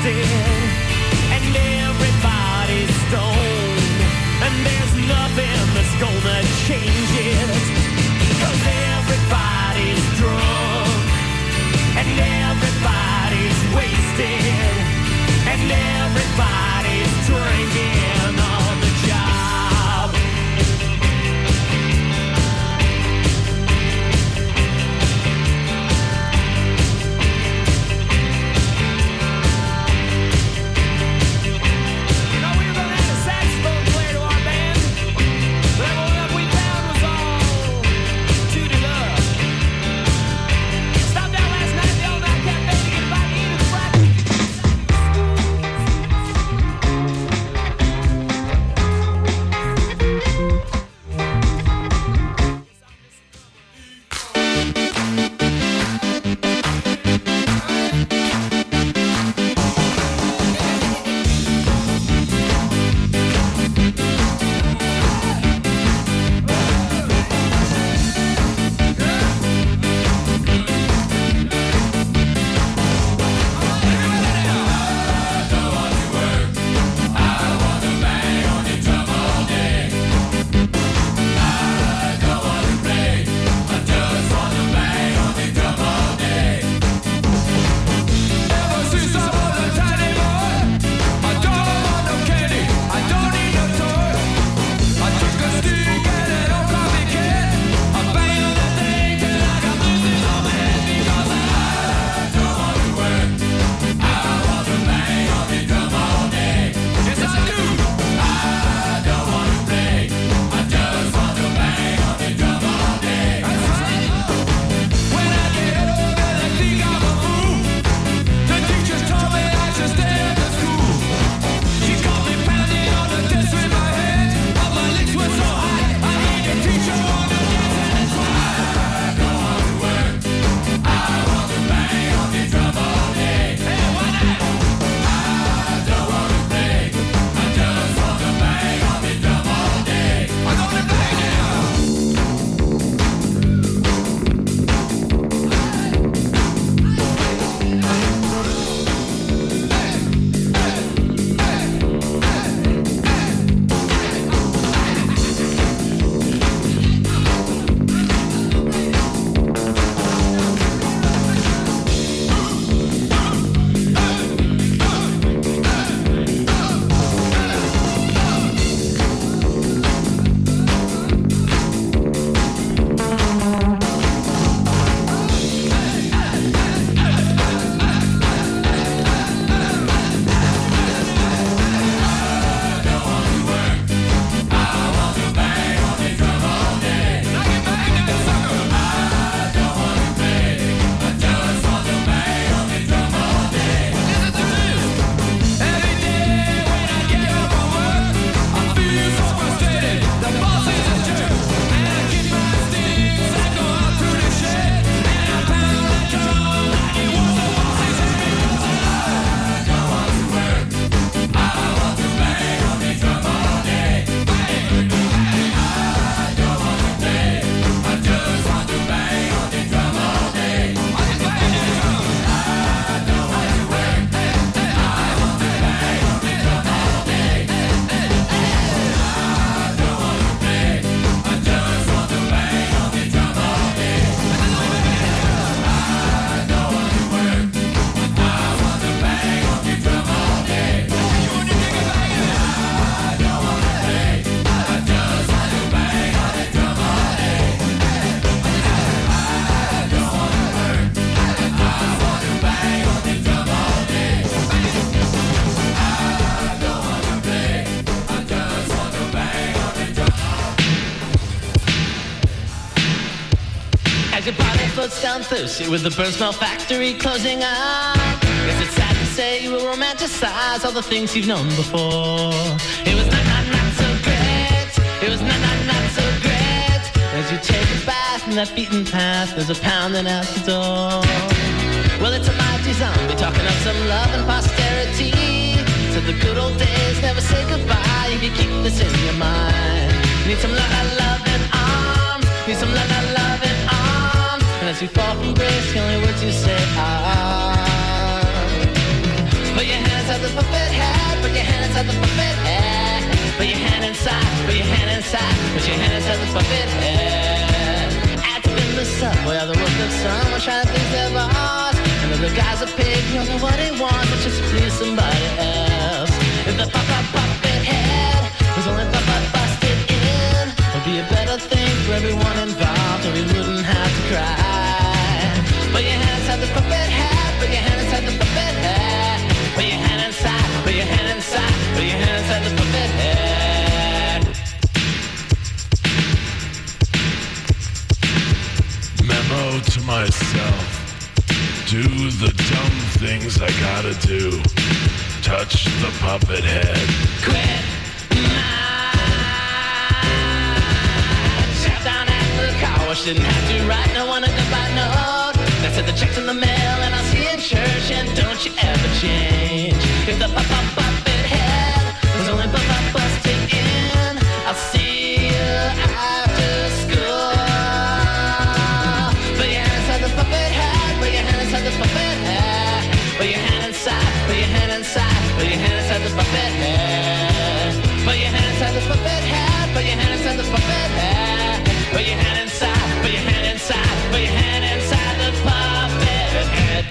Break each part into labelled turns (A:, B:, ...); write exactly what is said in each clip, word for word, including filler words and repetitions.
A: wasted, and everybody's stoned, and there's nothing that's gonna change it, 'cause everybody's drunk, and everybody's wasted, and everybody's drinking on the job. You know, we were gonna add a saxophone player to our band, but what we found was all tooted up. Stopped out last night at the All Night Cafe to get a bite to eat at the Black.
B: Down Thursday with the burn smell factory closing up. Guess it's sad to say you will romanticize all the things you've known before. It was not, not, not so great. It was not, not, not so great. As you take a bath in that beaten path, there's a pounding at the door. Well, it's a mighty zombie talking of some love and posterity. So the good old days never say goodbye if you keep this in your mind. You need some love, love and arms. You need some love, love and arms. And as you fall from grace, the only words you say are, put your hands your hand inside the puppet head. Put your hand inside, put your hand inside, put your hand inside the puppet head. Active in the subway, all the work of someone trying to please their boss. And the other guy's a pig, you don't know what he wants, but just please somebody else. If the puppet puppet head was only puppet busted in, it'd be a better thing for everyone involved, or we wouldn't have to cry. Put your hand inside the puppet head, put your hand inside the puppet head. Put your hand inside, put your hand inside, put your hand inside the puppet head.
C: Memo to myself. Do the dumb things I gotta do. Touch the puppet head.
B: Quit mine. Shout down at the car wash, didn't have to write no one a goodbye note. I said the check's in the mail and I'll see you in church, and don't you ever change. If the pop pop puppet head was only pop pop busted in, I'll see you after school. Put your hand inside the puppet head, put your hand inside the puppet head. Put your hand inside, put your hand inside, put your hand inside the puppet head. Put your hand inside the puppet head, put your hand inside the puppet head. Put your hand inside, put your hand inside, put your hand inside the puppet head.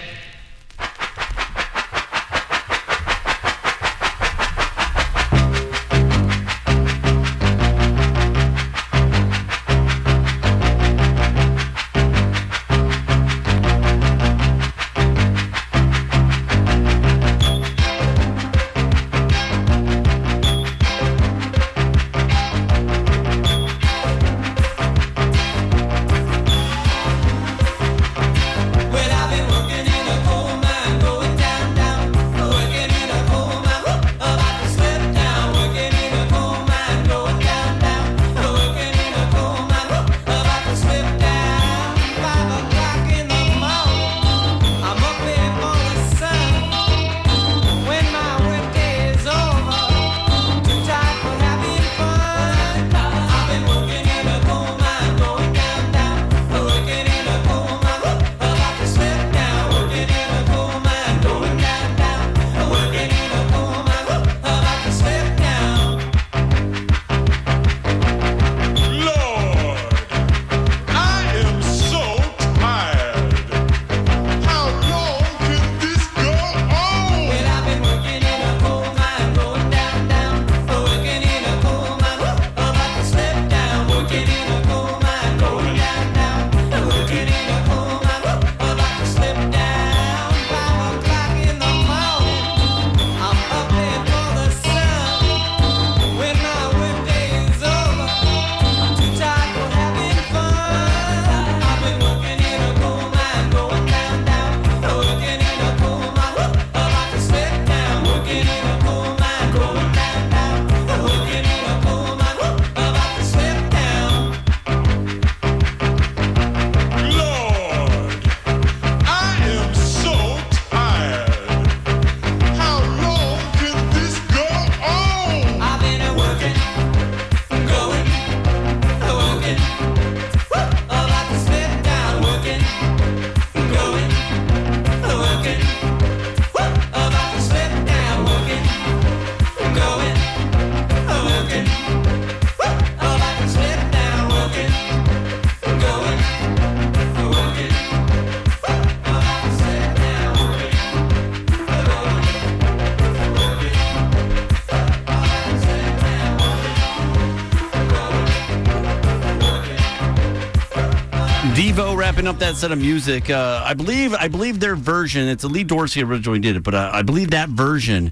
D: Devo wrapping up that set of music. Uh, I believe I believe their version, it's a Lee Dorsey originally did it, but uh, I believe that version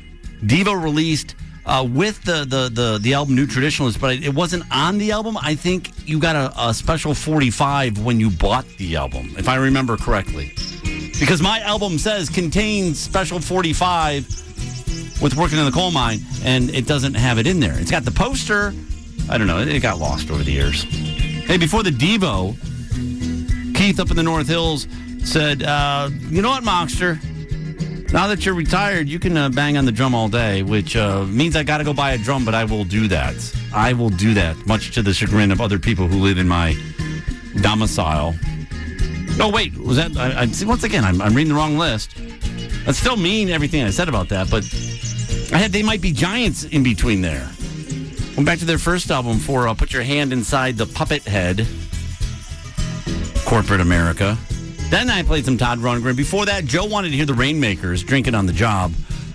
D: Devo released uh, with the, the, the, the album New Traditionalist, but it wasn't on the album. I think you got a, a special forty-five when you bought the album, if I remember correctly. Because my album says contains special forty-five with Working in the Coal Mine, and it doesn't have it in there. It's got the poster. I don't know. It got lost over the years. Hey, before the Devo, Keith up in the North Hills said, uh, you know what, Moxter? Now that you're retired, you can uh, bang on the drum all day, which uh, means I got to go buy a drum, but I will do that. I will do that, much to the chagrin of other people who live in my domicile. No, wait, was that, I, I, once again, I'm, I'm reading the wrong list. That's still mean, everything I said about that, but I had They Might Be Giants in between there. Went back to their first album for uh, Put Your Hand Inside the Puppet Head, Corporate America. Then I played some Todd Rundgren. Before that, Joe wanted to hear the Rainmakers, Drinking on the Job.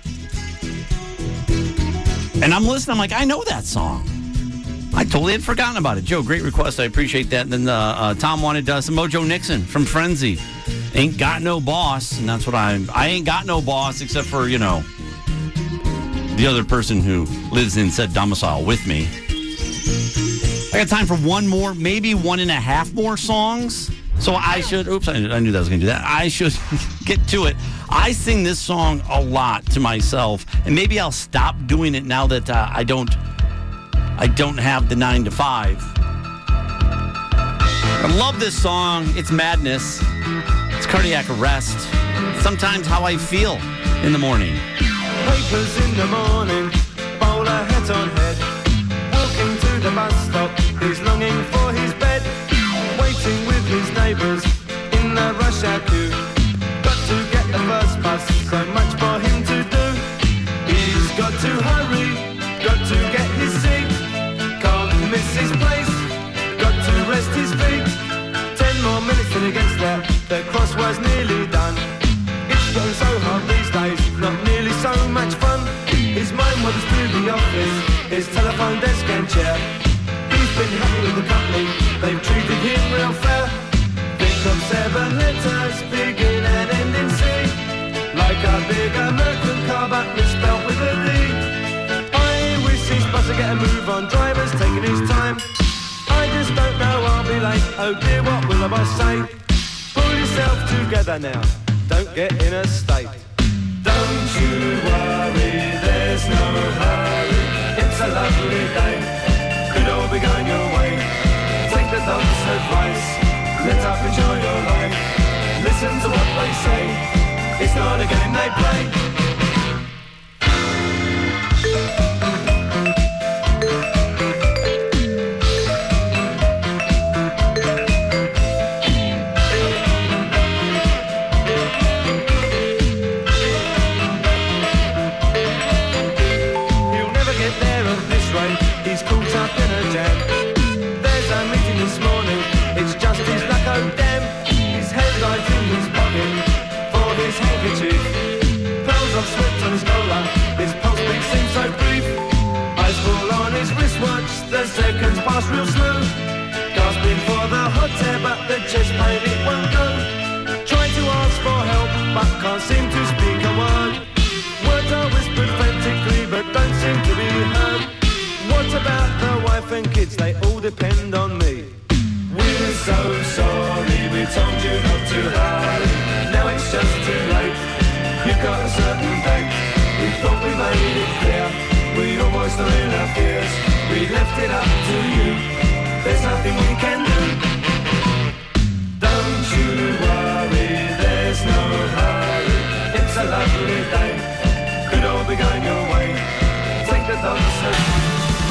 D: And I'm listening, I'm like, I know that song. I totally had forgotten about it. Joe, great request. I appreciate that. And then uh, uh, Tom wanted uh, some Mojo Nixon from Frenzy. Ain't Got No Boss. And that's what I I ain't got no boss except for, you know, the other person who lives in said domicile with me. I got time for one more, maybe one and a half more songs. So I should, oops, I, I knew that I was going to do that. I should get to it. I sing this song a lot to myself, and maybe I'll stop doing it now that uh, I don't, I don't have the nine to five. I love this song. It's madness. It's cardiac arrest. Sometimes how I feel in the morning.
E: Papers in the morning, bowler hat on head. Walking to the bus stop, he's longing for his bed. Waiting with his neighbours in the rush hour queue. Got to get the first bus, so much for him to do. He's got to hurry, got to get his seat. Can't miss his place, got to rest his feet. Ten more minutes till he gets there, the crossword's nearly done. It's getting so hard these days, not nearly so much fun. His mind wanders through the office, his telephone desk and chair. He's been happy with the company, they've treated him real fair. Think of seven letters, begin and end in C. Like a big American car but misspelled with a D. I wish his bus would get a move on, driver's taking his time. I just don't know, I'll be late, oh dear, what will the boss say? Pull yourself together now, don't get in a state. Don't you worry, there's no hurry. It's a lovely day, could all be going your way. Take the dog's advice, let up, enjoy your life. Listen to what they say, it's not a game they play. He's caught up in a jam. There's a meeting this morning, it's just his luck, oh damn. His headlight in his pocket for his handkerchief. Pearls of sweat on his collar, his pulse beat seems so brief. Eyes fall on his wristwatch, the seconds pass real slow. Gasping for the hot air, but the chest pain it won't go. Try to ask for help, but can't seem to speak a word. Words are whispered frantically, but don't seem to be heard. What about the wife and kids? They all depend on me. We're so sorry, we told you not to hurry. Now it's just too late, you've got a certain date. We thought we made it clear, we almost are in our fears. We left it up to you, there's nothing we can do. Don't you worry, there's no hurry. It's a lovely day, could all be going your way. Take the dogs home.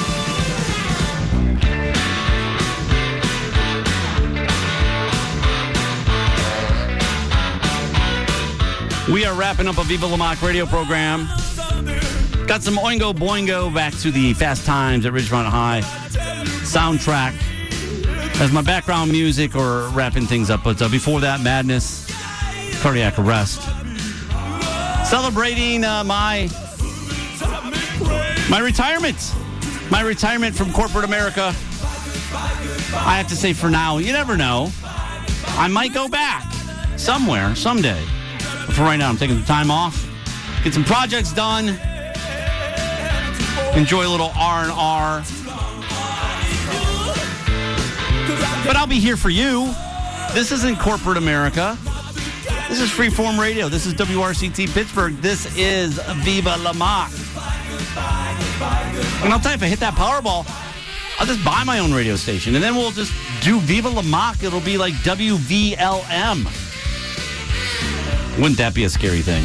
D: We are wrapping up a Viva La Mock radio program. Got some Oingo Boingo back to the Fast Times at Ridgemont High soundtrack as my background music or wrapping things up. But uh, before that, Madness, Cardiac Arrest. Celebrating uh, my my retirement. My retirement from corporate America. I have to say for now, you never know. I might go back somewhere, someday. But for right now, I'm taking some time off, get some projects done, enjoy a little R and R. But I'll be here for you. This isn't corporate America. This is Freeform Radio. This is W R C T Pittsburgh. This is Viva La Mock. And I'll tell you, if I hit that Powerball, I'll just buy my own radio station, and then we'll just do Viva La Mock. It'll be like W V L M. Wouldn't that be a scary thing?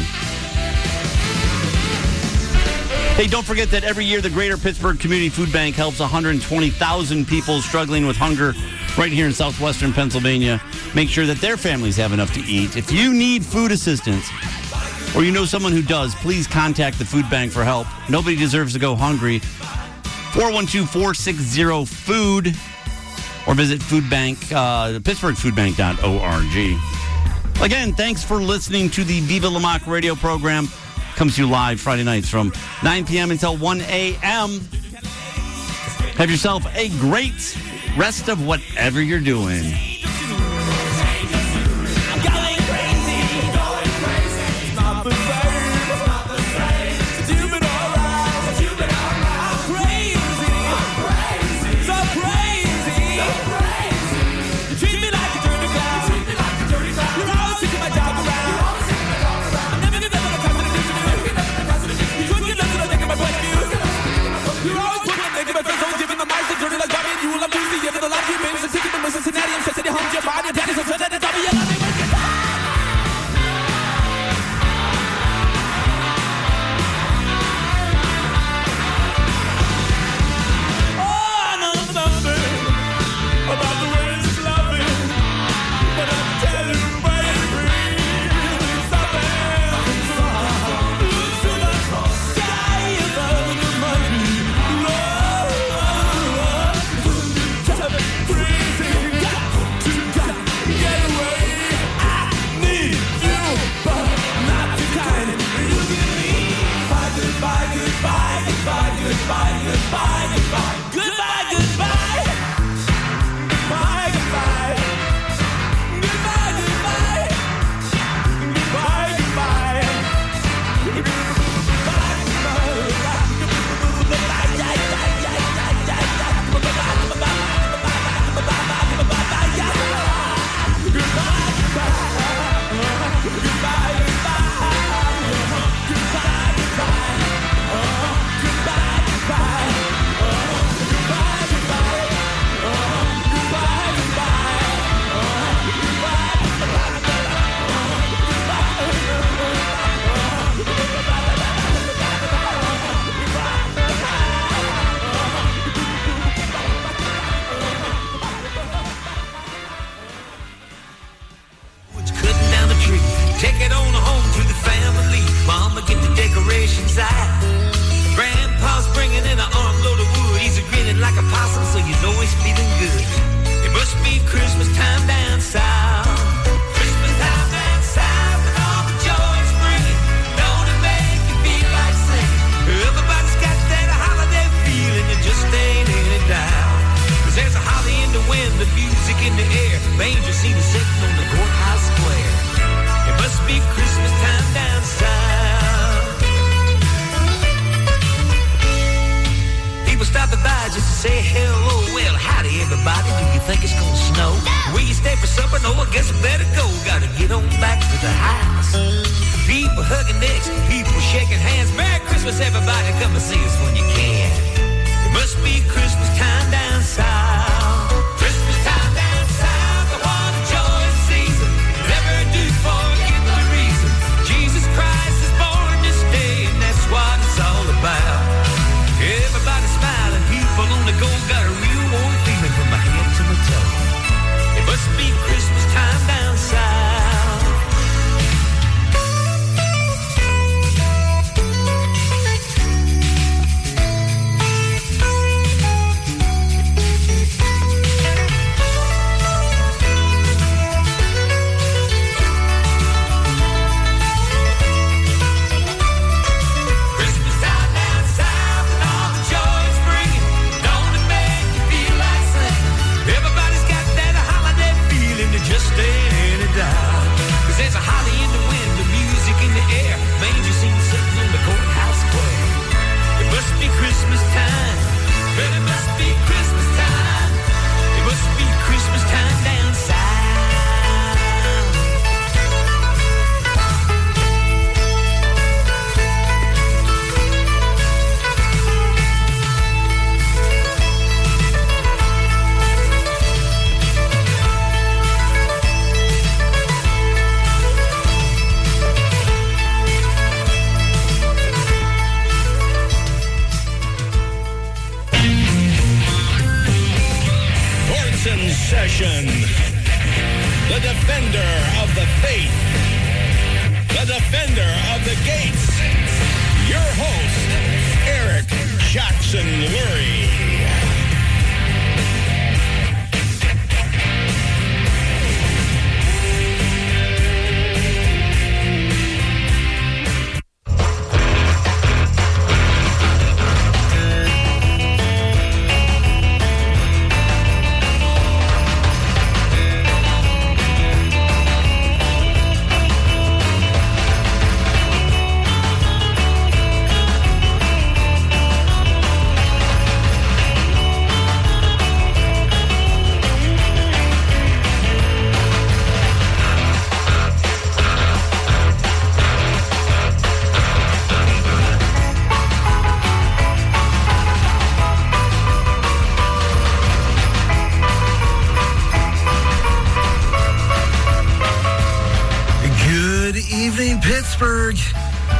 D: Hey, don't forget that every year the Greater Pittsburgh Community Food Bank helps one hundred twenty thousand people struggling with hunger right here in southwestern Pennsylvania make sure that their families have enough to eat. If you need food assistance, or you know someone who does, please contact the food bank for help. Nobody deserves to go hungry. four one two, four six zero, food or visit food bank, uh, pittsburgh food bank dot org. Again, thanks for listening to the Viva La Mock radio program. Comes to you live Friday nights from nine p.m. until one a.m. Have yourself a great rest of whatever you're doing.
A: Cincinnati, I'm stressing your home, your body, your daddy's a friend, and it's all your life.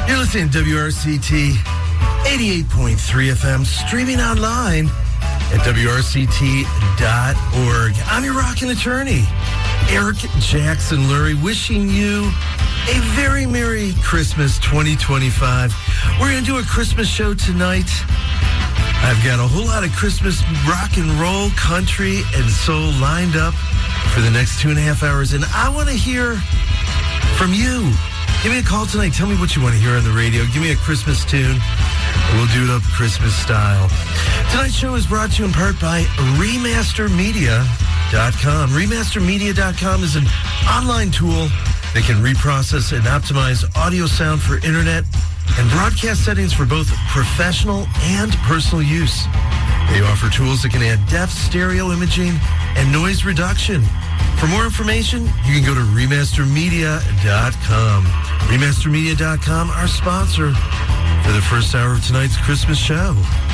F: You're listening to W R C T eighty-eight point three F M, streaming online at W R C T dot org. I'm your rockin' attorney, Eric Jackson Lurie, wishing you a very Merry Christmas twenty twenty-five. We're going to do a Christmas show tonight. I've got a whole lot of Christmas rock and roll, country, and soul lined up for the next two and a half hours, and I want to hear from you. Give me a call tonight. Tell me what you want to hear on the radio. Give me a Christmas tune. We'll do it up Christmas style. Tonight's show is brought to you in part by remaster media dot com. remaster media dot com is an online tool that can reprocess and optimize audio sound for internet and broadcast settings for both professional and personal use. They offer tools that can add depth, stereo imaging, and noise reduction. For more information, you can go to remaster media dot com. remaster media dot com, our sponsor for the first hour of tonight's Christmas show.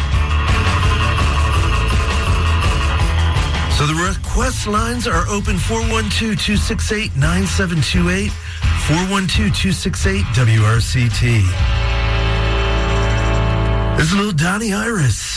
F: So the request lines are open four one two, two six eight, nine seven two eight, four one two, two six eight, W R C T. There's a little Donnie Iris.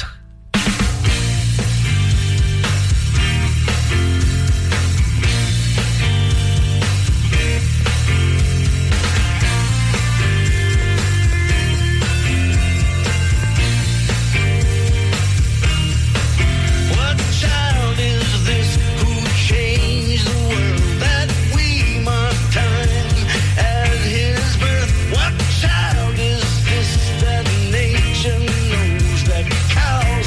A: Child is this that nature knows that cows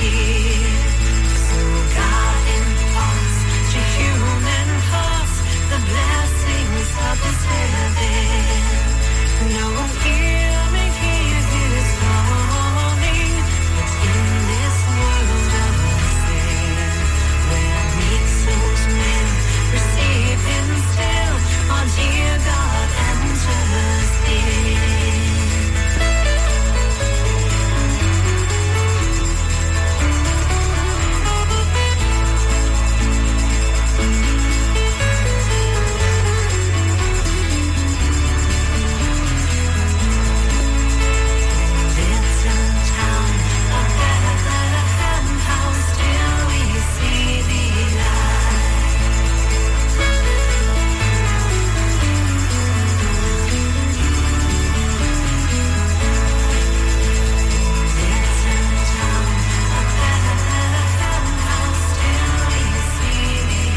G: here. So God imparts to human hearts the blessings of His heaven. No ear may hear His calling, but in this world of sin, where meek souls men receive Him still, our dear God enters in. Little town of Bethlehem, how still we see Thee lie. Little town of Bethlehem, how still we see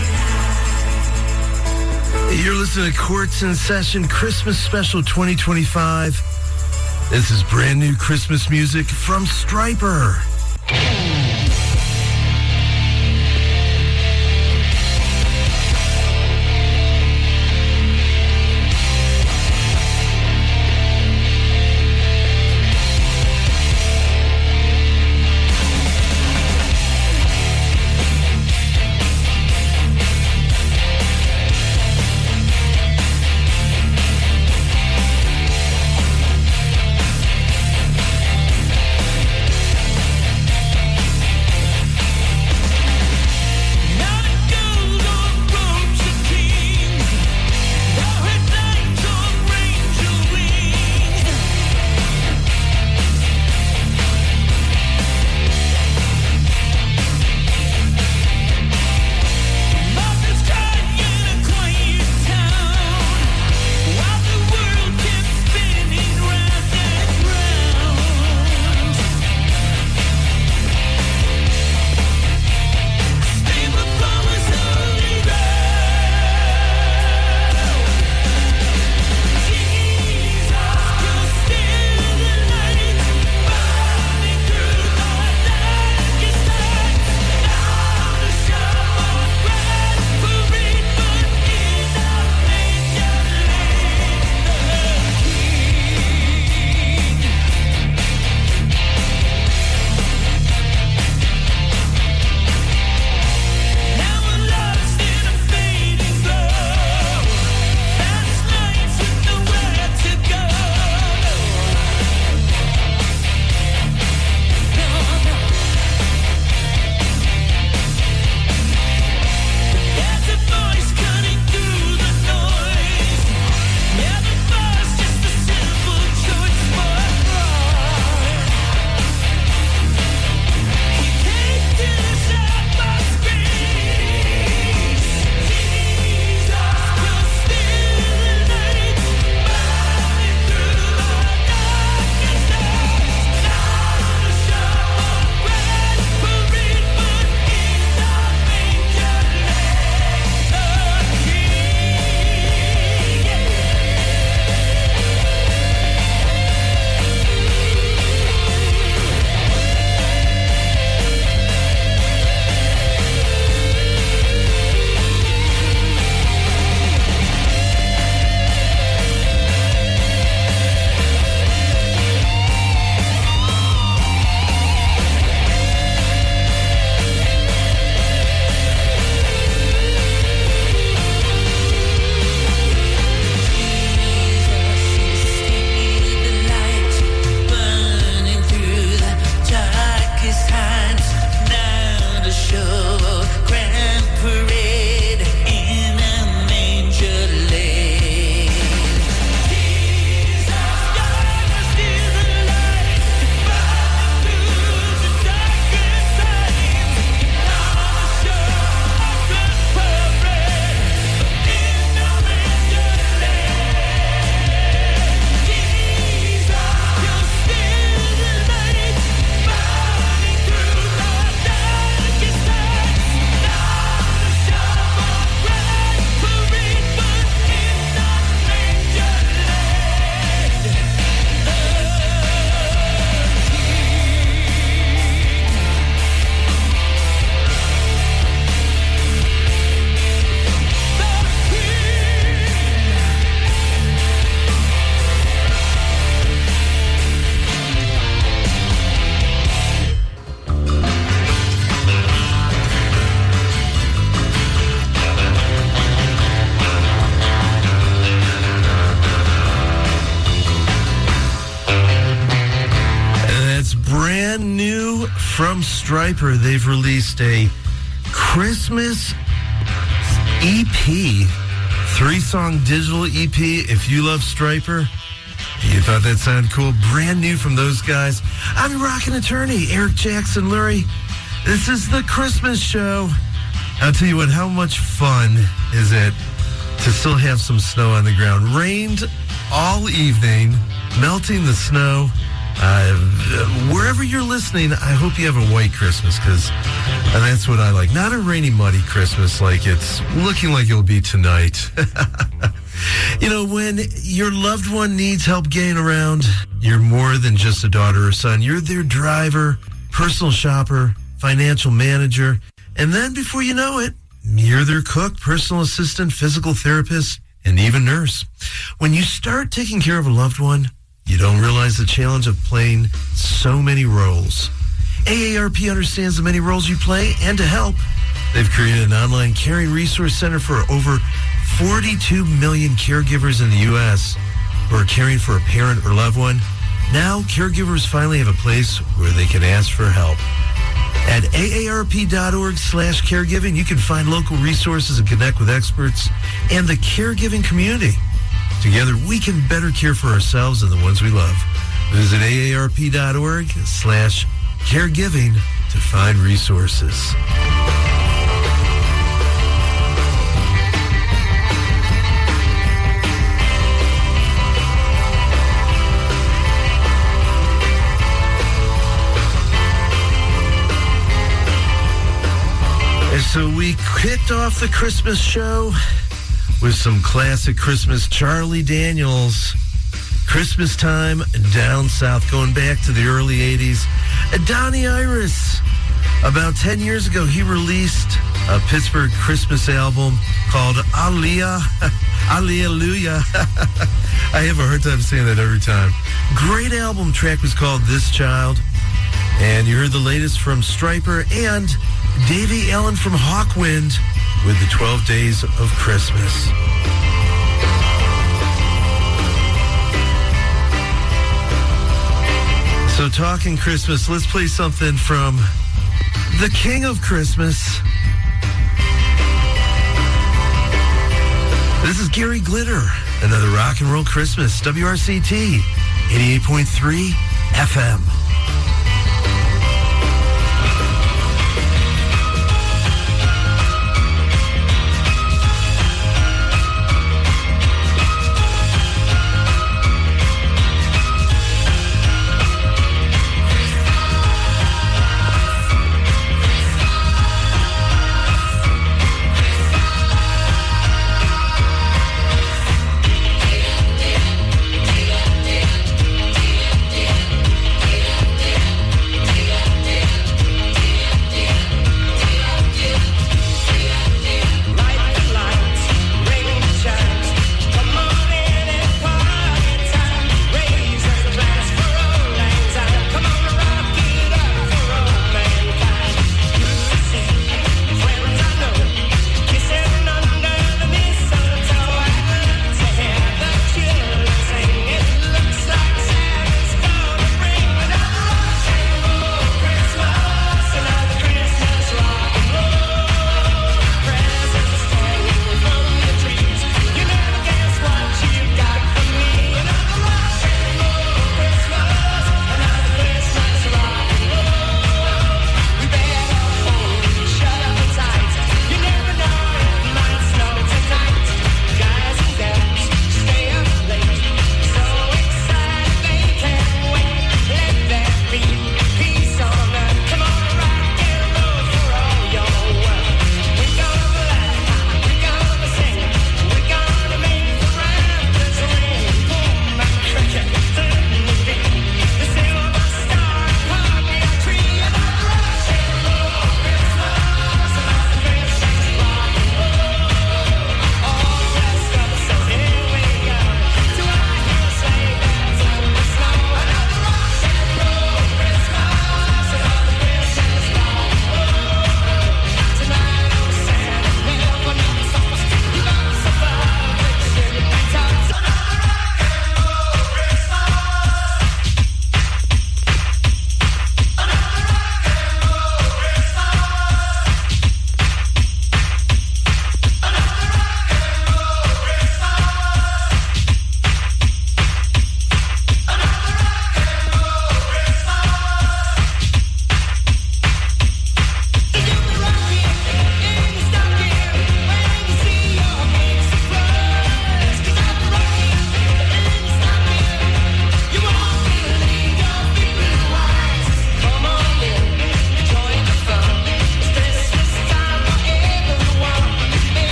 G: Thee lie.
F: You're listening to Courts in Session Christmas Special twenty twenty-five. This is brand new Christmas music from Striper.
G: Little
F: Stryper, they've released a Christmas E P, three-song digital E P. If you love Stryper, you thought that sounded cool. Brand new from those guys. I'm your rockin' attorney, Eric Jackson Lurie. This is the Christmas show. I'll tell you what, how much fun is it to still have some snow on the ground? Rained all evening, melting the snow. Uh, wherever you're listening, I hope you have a white Christmas, because that's what I like. Not a rainy, muddy Christmas like it's looking like it'll be tonight. You know, when your loved one needs help getting around, you're more than just a daughter or son. You're their driver, personal shopper, financial manager, and then before you know it, you're their cook, personal assistant, physical therapist, and even nurse. When you start taking care of a loved one, you don't realize the challenge of playing so many roles. A A R P understands the many roles you play, and to help, they've created an online caring resource center for over forty-two million caregivers in the U S who are caring for a parent or loved one. Now, caregivers finally have a place where they can ask for help. At aarp.org slash caregiving, you can find local resources and connect with experts and the caregiving community. Together, we can better care for ourselves and the ones we love. Visit aarp.org slash caregiving to find resources. And so we kicked off the Christmas show with some classic Christmas. Charlie Daniels, Christmas Time Down South, going back to the early eighties. Donnie Iris, about ten years ago, he released a Pittsburgh Christmas album called Aliyah. Alleluia. I have a hard time saying that every time. Great album. Track was called This Child. And you heard the latest from Stryper and Davey Allen from Hawkwind with the twelve Days of Christmas. So talking Christmas, let's play something from the King of Christmas. This is Gary Glitter, another rock and roll Christmas. W R C T, eighty-eight point three F M.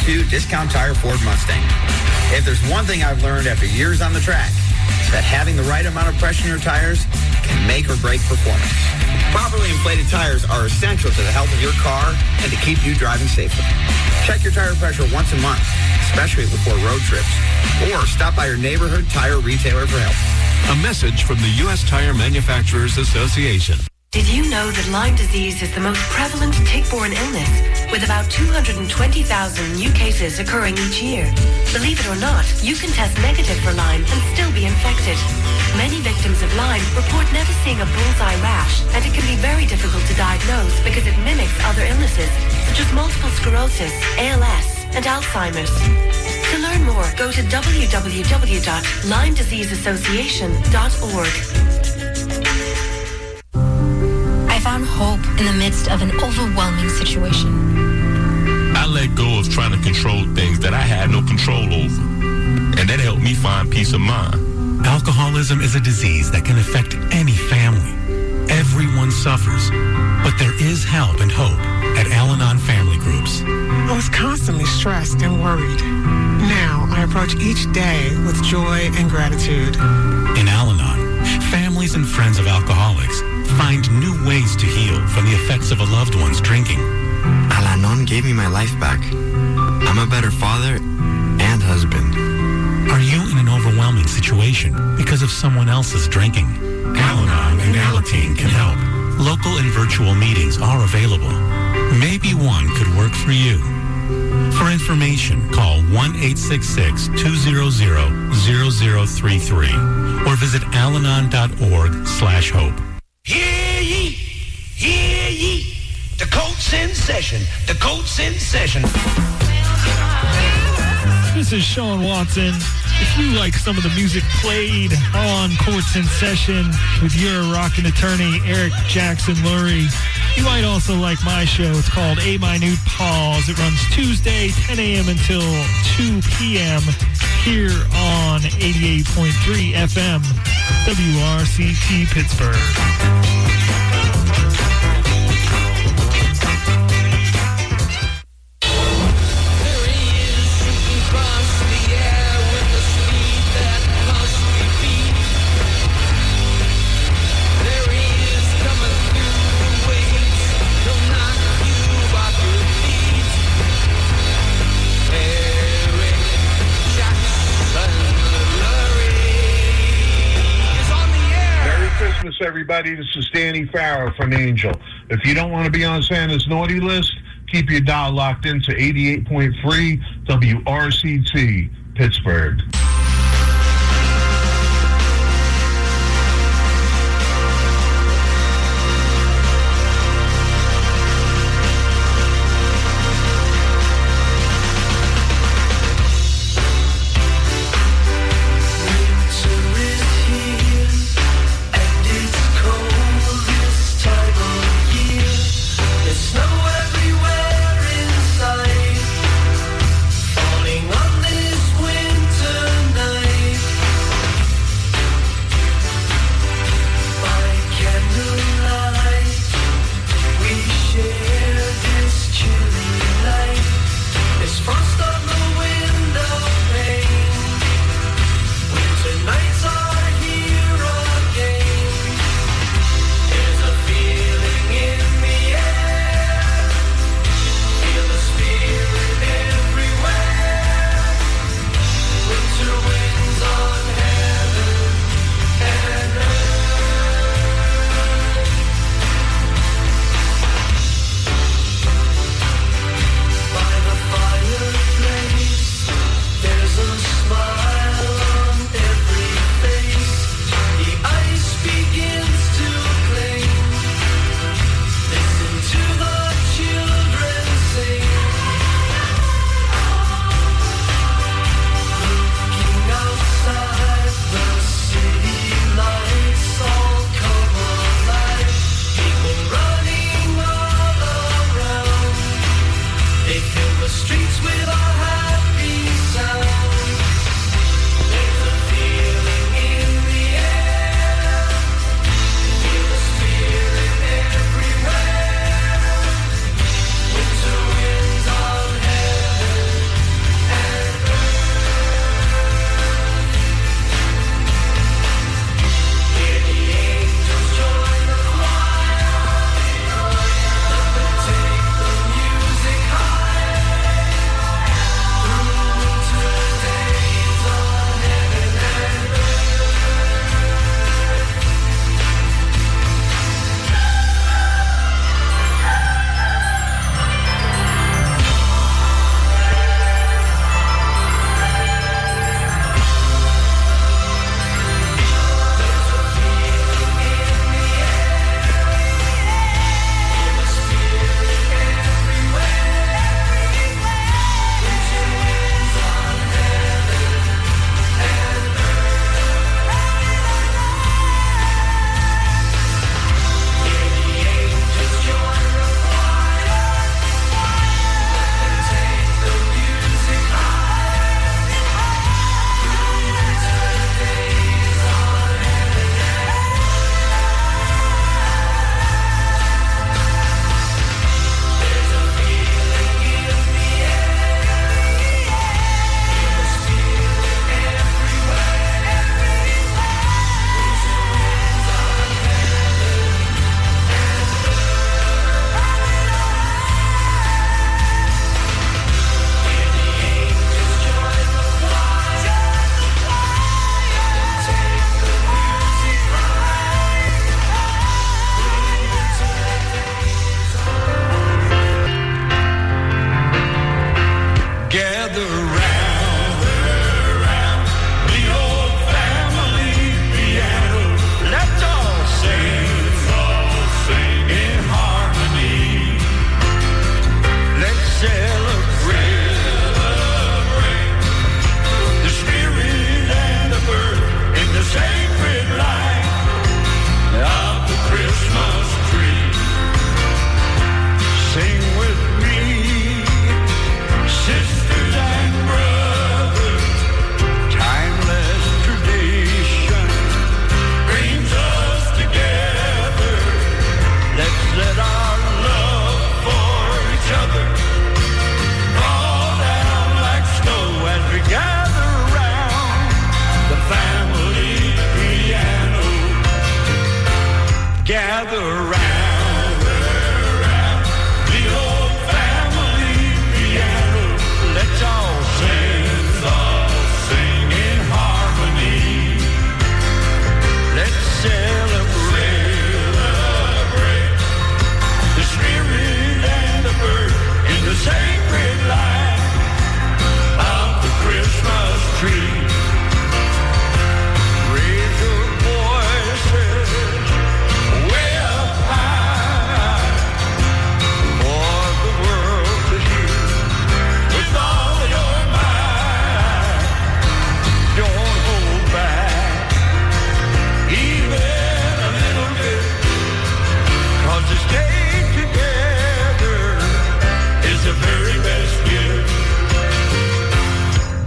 H: two Discount Tire Ford Mustang. If there's one thing I've learned after years on the track, it's that having the right amount of pressure in your tires can make or break performance. Properly inflated tires are essential to the health of your car and to keep you driving safely. Check your tire pressure once a month, especially before road trips, or stop by your neighborhood tire retailer for help.
I: A message from the U S Tire Manufacturers Association.
J: Did you know that Lyme disease is the most prevalent tick-borne illness, with about two hundred twenty thousand new cases occurring each year? Believe it or not, you can test negative for Lyme and still be infected. Many victims of Lyme report never seeing a bullseye rash, and it can be very difficult to diagnose because it mimics other illnesses, such as multiple sclerosis, A L S, and Alzheimer's. To learn more, go to w w w dot lyme disease association dot org.
K: I found hope in the midst of an overwhelming situation.
L: I let go of trying to control things that I had no control over, and that helped me find peace of mind.
M: Alcoholism is a disease that can affect any family. Everyone suffers, but there is help and hope at Al-Anon Family Groups.
N: I was constantly stressed and worried. Now I approach each day with joy and gratitude.
M: In Al-Anon, families and friends of alcoholics find new ways to heal from the effects of a loved one's drinking.
O: Al-Anon gave me my life back. I'm a better father and husband.
M: Are you in an overwhelming situation because of someone else's drinking? Al-Anon and Alateen can help. Local and virtual meetings are available. Maybe one could work for you. For information, call one eight six six, two zero zero, zero zero three three or visit alanon dot org slash hope.
P: Hear ye, hear ye, the coat's in session, the coat's in session.
Q: This is Sean Watson. If you like some of the music played on Courts in Session with your rockin' attorney, Eric Jackson Lurie, you might also like my show. It's called A Minute Pause. It runs Tuesday, ten a.m. until two p.m. here on eighty-eight point three F M, W R C T Pittsburgh.
R: Everybody, this is Danny Farrow from Angel. If you don't want to be on Santa's naughty list, keep your dial locked into eighty-eight point three W R C T Pittsburgh.
E: Falling on this winter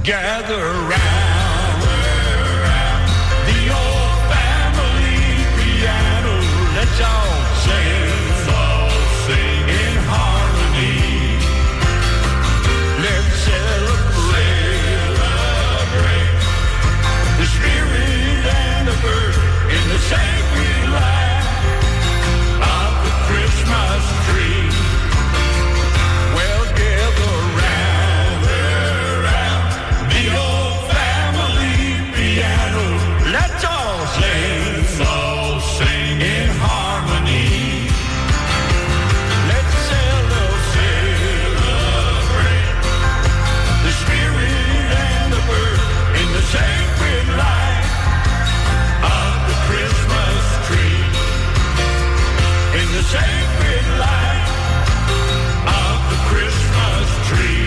P: gather round the old family piano. Let's all sing, let's all sing in harmony. Let's celebrate, celebrate the spirit and the birth in the sacred light of the Christmas tree. Well, gather round, round the old family piano. Let's all sing, let's all sing in harmony. Let's celebrate the spirit and the birth in the sacred light of the Christmas tree. In the sacred light of the Christmas tree.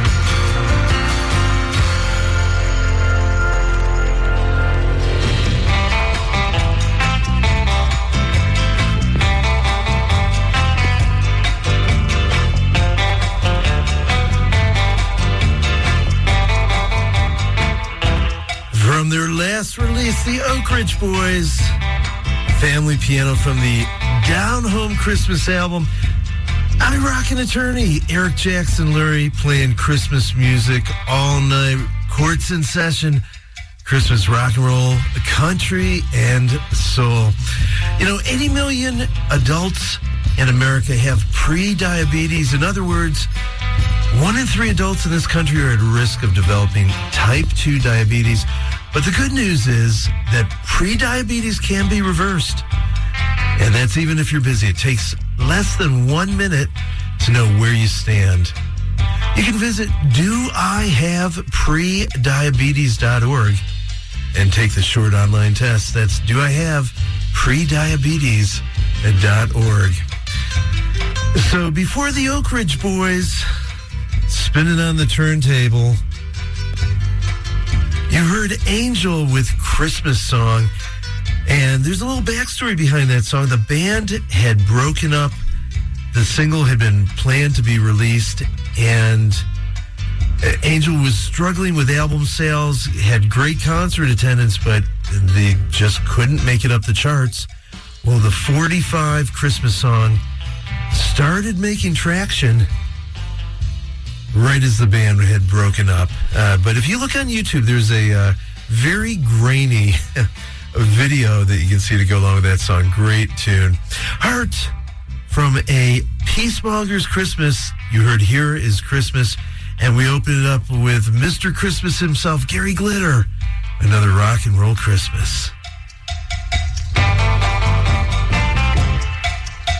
F: From their last release, the Oak Ridge Boys, family piano from the Down Home Christmas album. I'm a rockin' attorney, Eric Jackson Lurie, playing Christmas music all night. Courts in session, Christmas rock and roll, country, and soul. You know, eighty million adults in America have pre-diabetes. In other words, one in three adults in this country are at risk of developing type two diabetes. But the good news is that pre-diabetes can be reversed. And that's even if you're busy. It takes less than one minute to know where you stand. You can visit do I have pre diabetes dot org and take the short online test. That's do I have pre diabetes dot org. So before the Oak Ridge Boys spinning on the turntable, you heard Angel with Christmas Song. And there's a little backstory behind that song. The band had broken up. The single had been planned to be released, and Angel was struggling with album sales, had great concert attendance, but they just couldn't make it up the charts. Well, the forty-five Christmas Song started making traction right as the band had broken up. Uh, but if you look on YouTube, there's a uh, very grainy a video that you can see to go along with that song. Great tune. Heart from a Peacemonger's Christmas. You heard Here Is Christmas. And we open it up with Mister Christmas himself, Gary Glitter. Another rock and roll Christmas.